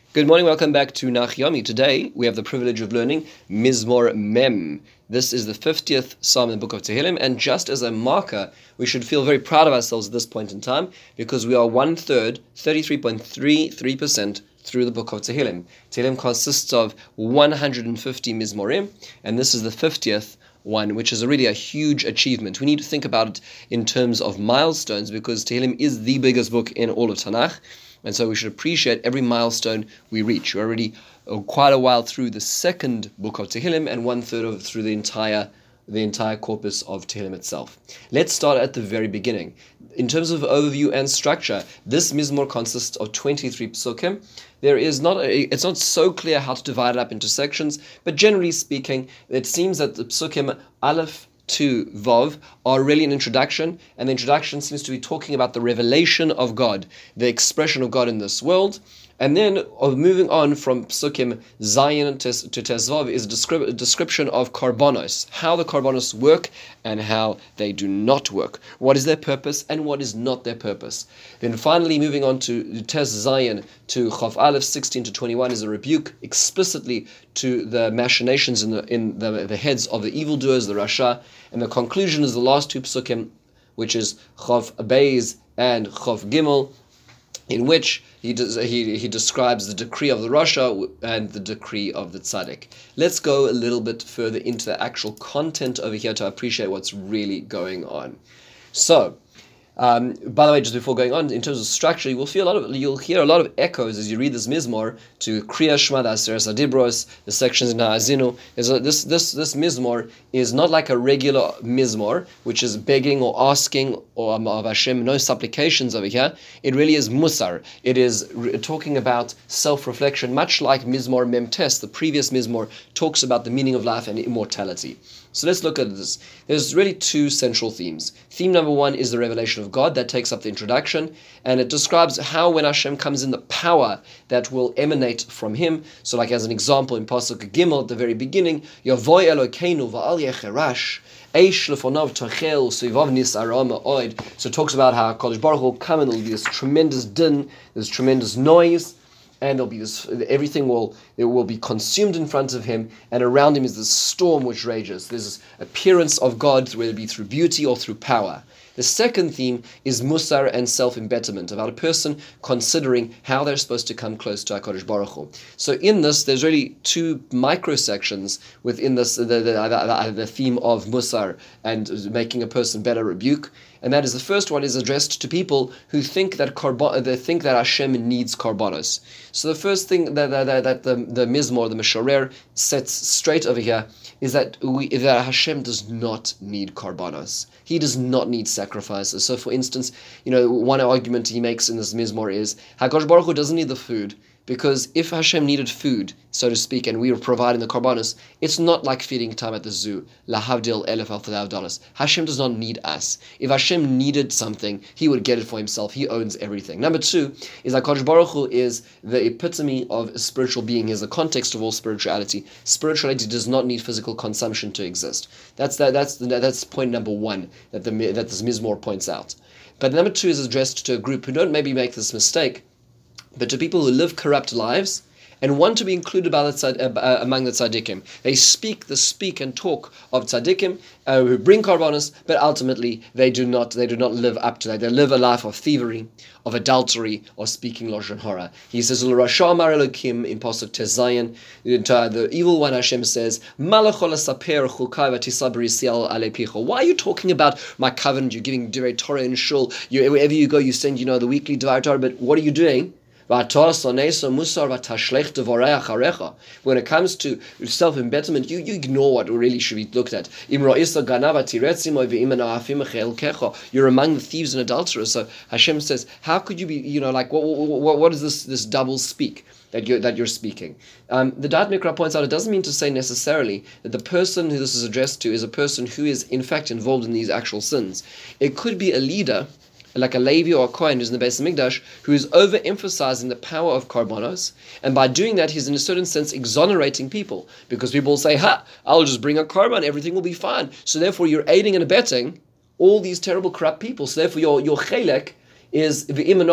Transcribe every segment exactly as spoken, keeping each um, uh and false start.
Good morning, welcome back to Nach Yomi. Today we have the privilege of learning Mizmor Mem. This is the fiftieth Psalm in the book of Tehillim, and just as a marker, we should feel very proud of ourselves at this point in time because we are one third, thirty-three point three three percent through the book of Tehillim. Tehillim consists of one hundred fifty Mizmorim, and this is the fiftieth one, which is really a huge achievement. We need to think about it in terms of milestones because Tehillim is the biggest book in all of Tanakh. And so we should appreciate every milestone we reach. We're already uh, quite a while through the second book of Tehillim and one third of through the entire the entire corpus of Tehillim itself. Let's start at the very beginning. In terms of overview and structure, this Mizmor consists of twenty-three psukim. There is not a, it's not so clear how to divide it up into sections, but generally speaking, it seems that the psukim Aleph to Vav are really an introduction, and the introduction seems to be talking about the revelation of God, the expression of God in this world. And then of moving on from Psukim Zayin to Tezvav is a, descri- a description of Karbonos, how the Karbonos work and how they do not work. What is their purpose and what is not their purpose. Then finally moving on to Tez Zayin to Chav Aleph sixteen to twenty-one is a rebuke explicitly to the machinations in the in the, the heads of the evildoers, the Rasha. And the conclusion is the last two Psukim, which is Chav Beis and Chav Gimel, in which he, does, he he describes the decree of the Rasha and the decree of the Tzaddik. Let's go a little bit further into the actual content over here to appreciate what's really going on. So, um, by the way, just before going on, in terms of structure, you will feel a lot of you'll hear a lot of echoes as you read this Mizmor to Kriya Shema, the Aseret Adibros, the sections in Ha'azinu. This this this Mizmor is not like a regular Mizmor, which is begging or asking or um, of Hashem, no supplications over here. It really is Musar. It is re- talking about self-reflection, much like Mizmor Memtes. The previous Mizmor talks about the meaning of life and immortality. So let's look at this. There's really two central themes. Theme number one is the revelation of God. That takes up the introduction, and it describes how when Hashem comes in, the power that will emanate from Him. So like as an example, in Pasuk Gimel at the very beginning, Yavoy Elokeinu va'al yecherash, Eish lefonov tochel suivav nis arama oid. So it talks about how Kodesh Baruch will come and there'll be this tremendous din, this tremendous noise, and there'll be this, everything will it will be consumed in front of him, and around him is this storm which rages. There's this appearance of God, whether it be through beauty or through power. The second theme is Musar and self-embetterment, about a person considering how they're supposed to come close to HaKadosh Baruch Hu. So in this, there's really two microsections within this, the, the, the, the theme of Musar and making a person better, rebuke. And that is, the first one is addressed to people who think that Karbo- they think that Hashem needs Karbonos. So the first thing that, that, that the, the Mizmor, the Meshorer, sets straight over here is that we, that Hashem does not need Karbonos. He does not need sacrifices. So for instance, you know, one argument he makes in this Mizmor is HaKadosh Baruch Hu doesn't need the food, because if Hashem needed food, so to speak, and we were providing the Karbonos, it's not like feeding time at the zoo. Lahavdil elef al dollars. Hashem does not need us. If Hashem needed something, He would get it for Himself. He owns everything. Number two is that HaKadosh Baruch Hu is the epitome of a spiritual being. He is the context of all spirituality. Spirituality does not need physical consumption to exist. That's that. That's that's point number one that the that this Mizmor points out. But number two is addressed to a group who don't maybe make this mistake, but to people who live corrupt lives and want to be included by the tzad, uh, among the tzaddikim. They speak the speak and talk of tzaddikim uh, who bring karbonos, but ultimately they do not they do not live up to that. They live a life of thievery, of adultery, or speaking lashon hara. He says, "L'rasha amar Elokim" in pasuk Tez Zayin. The evil one, Hashem says, "Malachol asaper chukai v'tisab risial ale picho." Why are you talking about my covenant? You're giving Divrei Torah in shul. You, wherever you go, you send you know the weekly Divrei Torah. But what are you doing? When it comes to self-embetterment, you, you ignore what really should be looked at. You're among the thieves and adulterers. So Hashem says, how could you be, you know, like, what what, what is this, this double speak that you're, that you're speaking? Um, the Da'at Mikra points out it doesn't mean to say necessarily that the person who this is addressed to is a person who is in fact involved in these actual sins. It could be a leader, like a Levi or a Kohen who's in the Beis Hamikdash, who is overemphasizing the power of Karbonos, and by doing that, he's in a certain sense exonerating people, because people will say, ha, I'll just bring a Karban, everything will be fine. So therefore, you're aiding and abetting all these terrible, corrupt people. So therefore, your, your Chelek is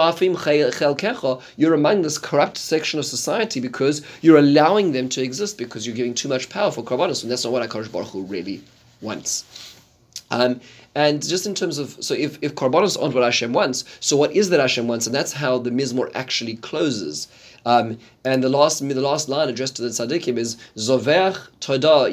you're among this corrupt section of society because you're allowing them to exist, because you're giving too much power for Karbanos, and that's not what HaKadosh Baruch Hu really wants. Um, and just in terms of, so if, if Karbanos aren't what Hashem wants, so what is that Hashem wants? And that's how the Mizmor actually closes. Um, and the last the last line addressed to the tzaddikim is Zoveach Toda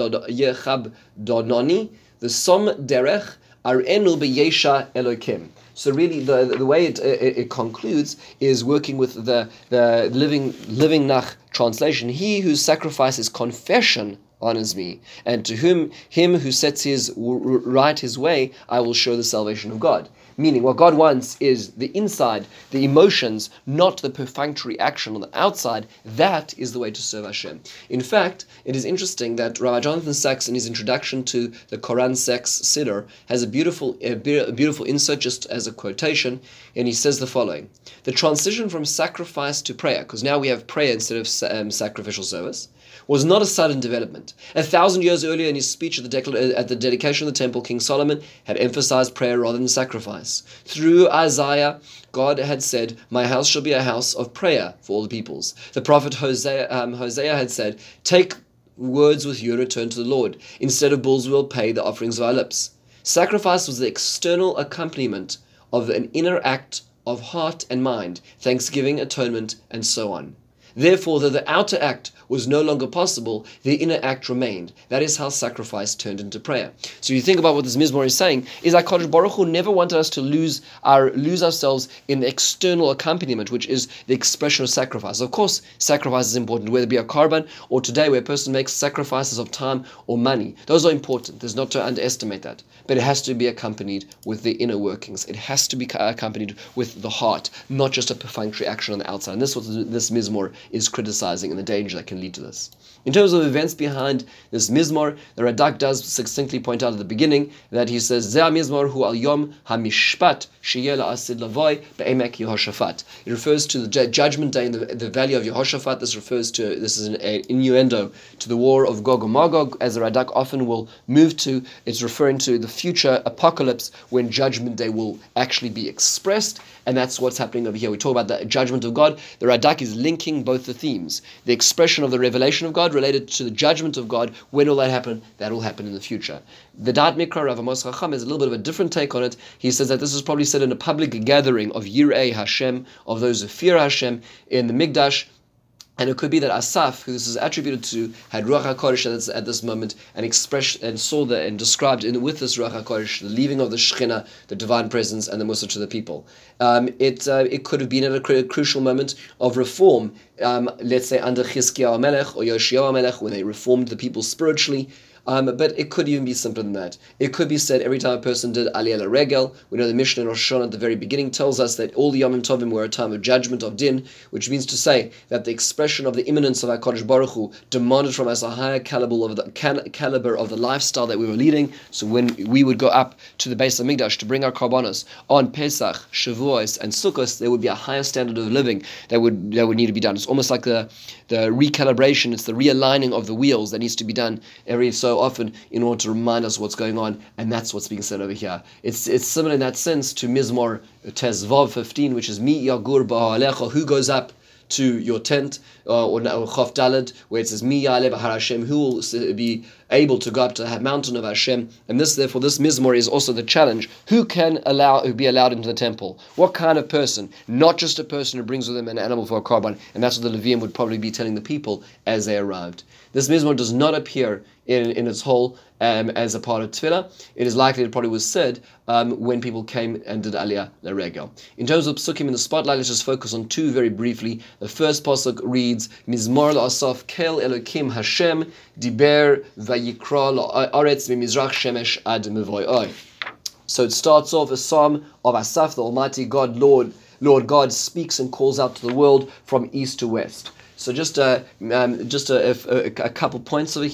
Yechab Dononi V'som Derech Arenu B'Yesha Elokim. So really, the the way it, it, it concludes is working with the the living living Nach translation. He who sacrifices confession honors me, and to whom him who sets his right his way, I will show the salvation of God. Meaning, what God wants is the inside, the emotions, not the perfunctory action on the outside. That is the way to serve Hashem. In fact, it is interesting that Rabbi Jonathan Sachs, in his introduction to the Koran Sachs Siddur, has a beautiful, a beautiful insert just as a quotation, and he says the following: the transition from sacrifice to prayer, because now we have prayer instead of um, sacrificial service, was not a sudden development. A thousand years earlier, in his speech at the, decla- at the dedication of the temple, King Solomon had emphasized prayer rather than sacrifice. Through Isaiah, God had said, "My house shall be a house of prayer for all the peoples." The prophet Hosea, um, Hosea had said, "Take words with you and return to the Lord. Instead of bulls, we will pay the offerings of our lips." Sacrifice was the external accompaniment of an inner act of heart and mind, thanksgiving, atonement, and so on. Therefore, though the outer act was no longer possible, the inner act remained. That is how sacrifice turned into prayer. So you think about what this Mizmor is saying, is that HaKadosh Baruch Hu never wanted us to lose our lose ourselves in the external accompaniment, which is the expression of sacrifice. Of course, sacrifice is important, whether it be a korban or today where a person makes sacrifices of time or money. Those are important. There's not to underestimate that. But it has to be accompanied with the inner workings. It has to be accompanied with the heart, not just a perfunctory action on the outside. And this is what this Mizmor is criticizing, and the danger that can lead to this. In terms of events behind this Mizmor, the Radak does succinctly point out at the beginning that he says, Zeh Mizmor hu al yom hamishpat sheyeh la'asid lavoy be'emek Yehoshaphat. It refers to the judgment day in the, the valley of Yehoshaphat. This refers to, this is an a, innuendo to the war of Gog and Magog, as the Radak often will move to. It's referring to the future apocalypse when judgment day will actually be expressed, and that's what's happening over here. We talk about the judgment of God. The Radak is linking both the themes. The expression of the revelation of God related to the judgment of God. When will that happen? That will happen in the future. The Da'at Mikra, Rav Amos Chacham, has a little bit of a different take on it. He says that this is probably said in a public gathering of Yirei Hashem, of those who fear Hashem, in the Mikdash. And it could be that Asaph, who this is attributed to, had Ruach HaKodesh at this moment and expressed and saw the, and described in, with this Ruach HaKodesh the leaving of the Shekhinah, the divine presence, and the Musa to the people. Um, it uh, it could have been at a cr- crucial moment of reform, um, let's say under Chizkiyahu Melech or Yoshiyahu Melech, when they reformed the people spiritually. Um, but it could even be simpler than that. It could be said every time a person did Aliyah Regel. We know the Mishnah in Rosh Hashanah at the very beginning tells us that all the Yomim Tovim were a time of judgment, of din, which means to say that the expression of the imminence of HaKadosh Baruch Hu demanded from us a higher caliber of the cal- caliber of the lifestyle that we were leading. So when we would go up to the base of Mikdash to bring our karbanos on Pesach, Shavuos, and Sukkot, there would be a higher standard of living that would that would need to be done. It's almost like the the recalibration. It's the realigning of the wheels that needs to be done every so often in order to remind us what's going on, and that's what's being said over here. It's it's similar in that sense to Mizmor Tezvav fifteen, which is Mi Yagur Ba'alecha, who goes up to your tent, uh, or Chof Daled, where it says Mi Ya'aleh B'har Hashem, who will be able to go up to the mountain of Hashem. And this, therefore, this Mizmor is also the challenge. Who can allow who be allowed into the temple? What kind of person? Not just a person who brings with him an animal for a korban. And that's what the Levium would probably be telling the people as they arrived. This Mizmor does not appear in, in its whole um, as a part of Tefillah. It is likely it probably was said um, when people came and did Aliyah L'Regel. In terms of Psukim in the spotlight, let's just focus on two very briefly. The first pasuk reads, Mizmor L'Asaf Kel Elokim Hashem Diber Vayikra L'Aretz Mimizrach Shemesh Ad Mevoy. So it starts off a psalm of Asaph, the Almighty God, Lord, Lord God speaks and calls out to the world from east to west. So just a, um, just a, a, a couple points over here.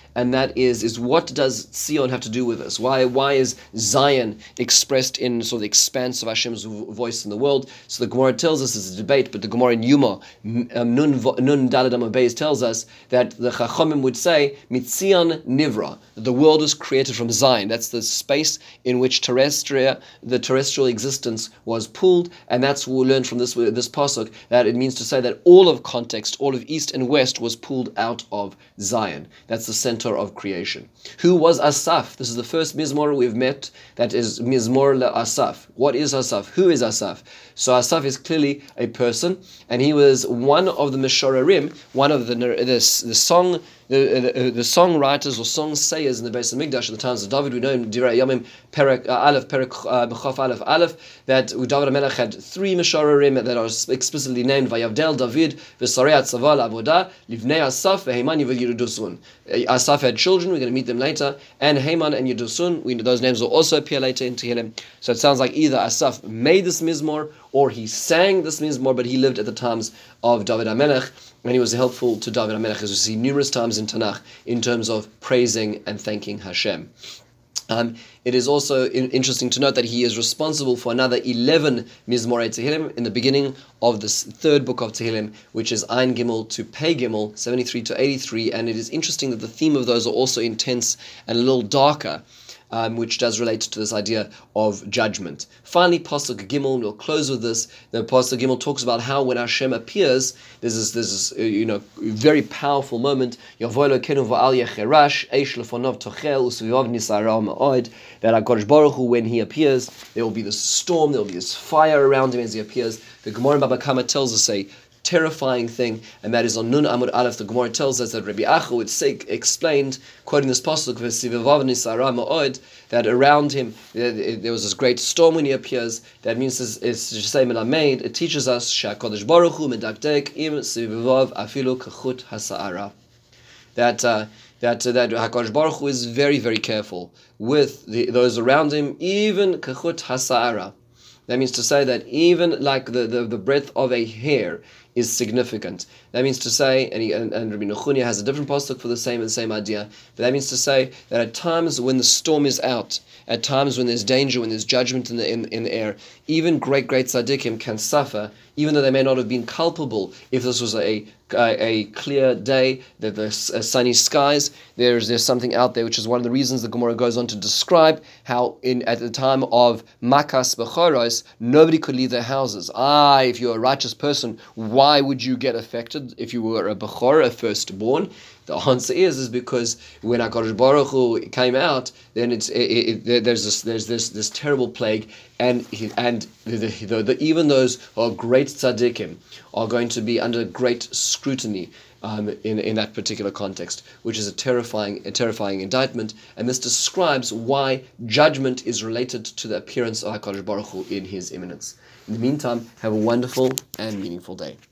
and that is is what does Zion have to do with this? Why why is Zion expressed in sort of the expanse of Hashem's voice in the world? So the Gemara tells us it's a debate, but the Gemara in Yuma um, Nun Nun Daled Amud Beis tells us that the Chachamim would say Mitzion Nivra, the world was created from Zion. That's the space in which terrestrial the terrestrial existence was pulled, and that's what we learn from this this pasuk, that it means to say that all of context, all of east and west was pulled out of Zion. That's the center of creation. Who was Asaph? This is the first Mizmor we've met that is Mizmor LeAsaph. What is Asaph? Who is Asaph? So Asaph is clearly a person, and he was one of the Meshorarim, one of the the, the song the, the, the songwriters or song sayers in the Beis Hamikdash at the times of David. We know in Direi Yamim Perek uh, Aleph Perek B'Chof uh, Aleph Aleph that David HaMelech had three Meshorarim that are explicitly named Vayavdel David V'Sarei Tzava La'avoda Livnei Asaph V'Heiman Yedusun. Asaph had children. We're going to meet them later, and Heman and Yedusun. We know those names will also appear later in Tehillim. So it sounds like either Asaph made this Mizmor or he sang this Mizmor, but he lived at the times of David HaMelech, and he was helpful to David HaMelech, as we see numerous times in Tanakh, in terms of praising and thanking Hashem. Um, it is also in, interesting to note that he is responsible for another eleven Mizmorei Tehillim in the beginning of this third book of Tehillim, which is Ein Gimel to Pei Gimel, seventy-three to eighty-three, and it is interesting that the theme of those are also intense and a little darker, Um, which does relate to this idea of judgment. Finally, Pasuk Gimel, we'll close with this. The Pasuk Gimel talks about how when Hashem appears, there's this, this is, uh, you know, very powerful moment. That HaKadosh Baruch Hu, when he appears, there will be this storm, there will be this fire around him as he appears. The Gemara in Baba Kama tells us a terrifying thing, and that is on Nun Amud Aleph. The Gemara tells us that Rabbi Acha would say, explained, quoting this pasuk, that around him there was this great storm when he appears. That means it's, it's to say Melamed. It teaches us Shakadosh Baruch Hu medakdek im sivivav afilu kachut hasa'ara. That uh, that uh, that Hakadosh Baruch Hu is very very careful with the, those around him, even kachut hasa'ara. That means to say that even like the, the, the breadth of a hair is significant. That means to say, and, he, and, and Rabbi Nechunya has a different pasuk for the same the same idea, but that means to say that at times when the storm is out, at times when there's danger, when there's judgment in the in, in the air, even great, great tzaddikim can suffer, even though they may not have been culpable. If this was a a, a clear day, that there's uh, sunny skies, there's there's something out there, which is one of the reasons the Gemara goes on to describe how in at the time of Makas Bechoros, nobody could leave their houses. Ah, if you're a righteous person, why would you get affected if you were a Bechor, a firstborn? The answer is is because when HaKadosh Baruch Hu came out, then it's it, it, there's this there's this this terrible plague, and and the, the, the, even those who are great tzaddikim are going to be under great scrutiny um, in in that particular context, which is a terrifying a terrifying indictment. And this describes why judgment is related to the appearance of HaKadosh Baruch Hu in His imminence. In the meantime, have a wonderful and meaningful day.